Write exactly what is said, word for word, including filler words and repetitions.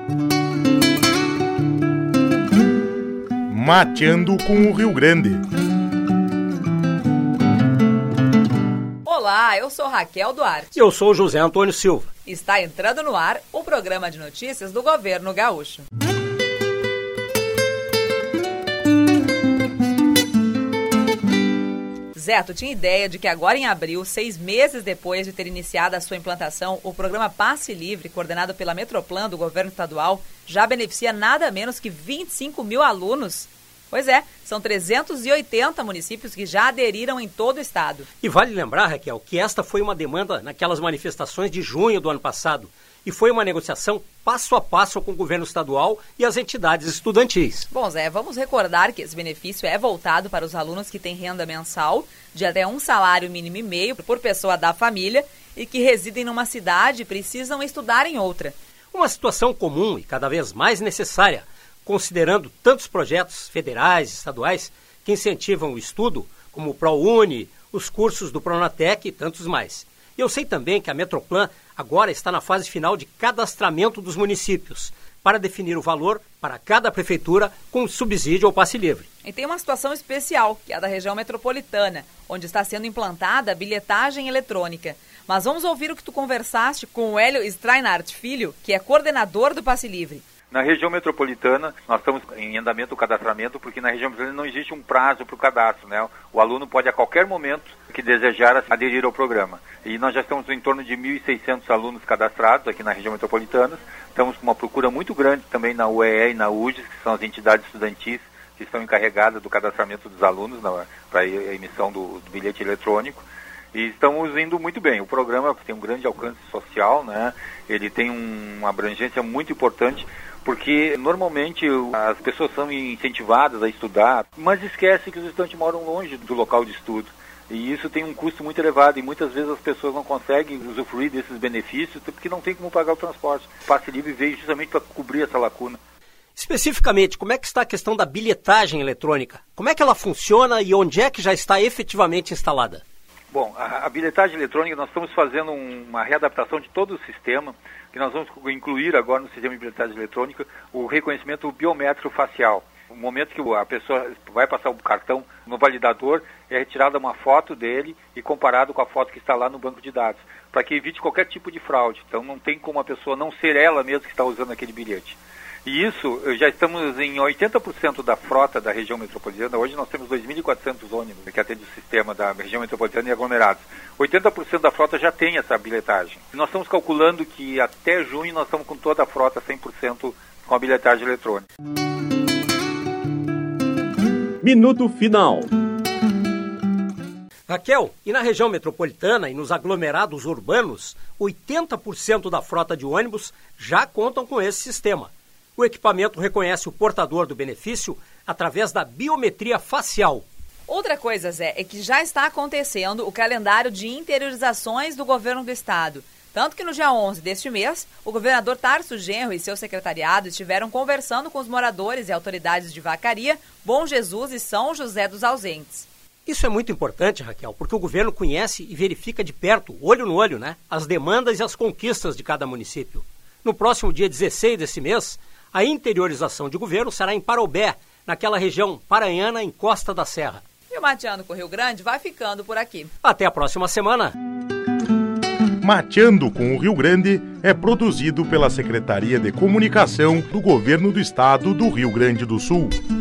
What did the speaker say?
Mateando com o Rio Grande. Olá, eu sou Raquel Duarte. E eu sou José Antônio Silva. Está entrando no ar o programa de notícias do Governo Gaúcho. Zé, tu tinha ideia de que agora em abril, seis meses depois de ter iniciado a sua implantação, o programa Passe Livre, coordenado pela Metroplan do Governo Estadual, já beneficia nada menos que vinte e cinco mil alunos? Pois é, são trezentos e oitenta municípios que já aderiram em todo o estado. E vale lembrar, Raquel, que esta foi uma demanda naquelas manifestações de junho do ano passado e foi uma negociação passo a passo com o governo estadual e as entidades estudantis. Bom, Zé, vamos recordar que esse benefício é voltado para os alunos que têm renda mensal de até um salário mínimo e meio por pessoa da família e que residem numa cidade e precisam estudar em outra. Uma situação comum e cada vez mais necessária, considerando tantos projetos federais e estaduais que incentivam o estudo, como o ProUni, os cursos do Pronatec e tantos mais. E eu sei também que a Metroplan agora está na fase final de cadastramento dos municípios, para definir o valor para cada prefeitura com subsídio ou passe livre. E tem uma situação especial, que é a da região metropolitana, onde está sendo implantada a bilhetagem eletrônica. Mas vamos ouvir o que tu conversaste com o Hélio Strainart Filho, que é coordenador do Passe Livre. Na região metropolitana, nós estamos em andamento do cadastramento, porque na região metropolitana não existe um prazo para o cadastro, né? O aluno pode a qualquer momento que desejar aderir ao programa. E nós já estamos em torno de mil e seiscentos alunos cadastrados aqui na região metropolitana. Estamos com uma procura muito grande também na U E E e na U J S, que são as entidades estudantis que estão encarregadas do cadastramento dos alunos para a emissão do, do bilhete eletrônico. E estamos indo muito bem. O programa tem um grande alcance social, né? Ele tem um, uma abrangência muito importante, porque normalmente as pessoas são incentivadas a estudar, mas esquecem que os estudantes moram longe do local de estudo. E isso tem um custo muito elevado e muitas vezes as pessoas não conseguem usufruir desses benefícios porque não tem como pagar o transporte. O Passe Livre veio justamente para cobrir essa lacuna. Especificamente, como é que está a questão da bilhetagem eletrônica? Como é que ela funciona e onde é que já está efetivamente instalada? Bom, a, a bilhetagem eletrônica, nós estamos fazendo um, uma readaptação de todo o sistema, que nós vamos incluir agora no sistema de bilhetagem eletrônica o reconhecimento biométrico facial. No momento que a pessoa vai passar o cartão no validador, é retirada uma foto dele e comparado com a foto que está lá no banco de dados, para que evite qualquer tipo de fraude. Então não tem como a pessoa não ser ela mesma que está usando aquele bilhete. E isso, já estamos em oitenta por cento da frota da região metropolitana. Hoje nós temos dois mil e quatrocentos ônibus que atendem o sistema da região metropolitana e aglomerados. oitenta por cento da frota já tem essa bilhetagem. Nós estamos calculando que até junho nós estamos com toda a frota cem por cento com a bilhetagem eletrônica. Minuto final. Raquel, e na região metropolitana e nos aglomerados urbanos, oitenta por cento da frota de ônibus já contam com esse sistema. O equipamento reconhece o portador do benefício através da biometria facial. Outra coisa, Zé, é que já está acontecendo o calendário de interiorizações do governo do estado. Tanto que no dia onze deste mês, o governador Tarso Genro e seu secretariado estiveram conversando com os moradores e autoridades de Vacaria, Bom Jesus e São José dos Ausentes. Isso é muito importante, Raquel, porque o governo conhece e verifica de perto, olho no olho, né, as demandas e as conquistas de cada município. No próximo dia dezesseis desse mês, a interiorização de governo será em Parobé, naquela região paranhana em Costa da Serra. E o Mateando com o Rio Grande vai ficando por aqui. Até a próxima semana. Mateando com o Rio Grande é produzido pela Secretaria de Comunicação do Governo do Estado do Rio Grande do Sul.